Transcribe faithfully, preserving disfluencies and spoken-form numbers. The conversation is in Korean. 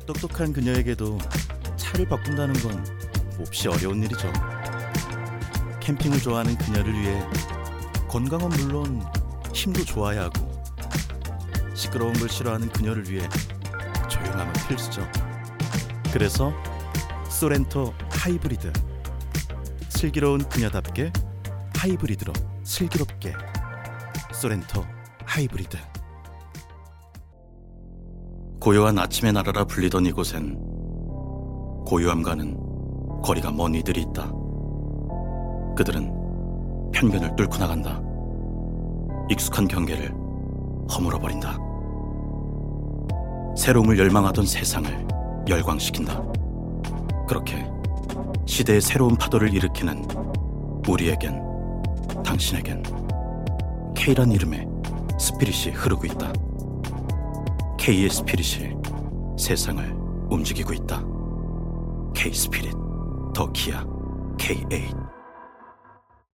똑똑한 그녀에게도 차를 바꾼다는 건 몹시 어려운 일이죠. 캠핑을 좋아하는 그녀를 위해 건강은 물론 힘도 좋아야 하고, 시끄러운 걸 싫어하는 그녀를 위해 조용함은 필수죠. 그래서 소렌토 하이브리드, 슬기로운 그녀답게 하이브리드로 슬기롭게. 소렌토 하이브리드. 고요한 아침의 나라라 불리던 이곳엔 고요함과는 거리가 먼 이들이 있다. 그들은 편견을 뚫고 나간다. 익숙한 경계를 허물어버린다. 새로움을 열망하던 세상을 열광시킨다. 그렇게 시대의 새로운 파도를 일으키는 우리에겐, 당신에겐 K란 이름의 스피릿이 흐르고 있다. K의 스피릿이 세상을 움직이고 있다. K 스피릿, 더 기아, 케이 에잇.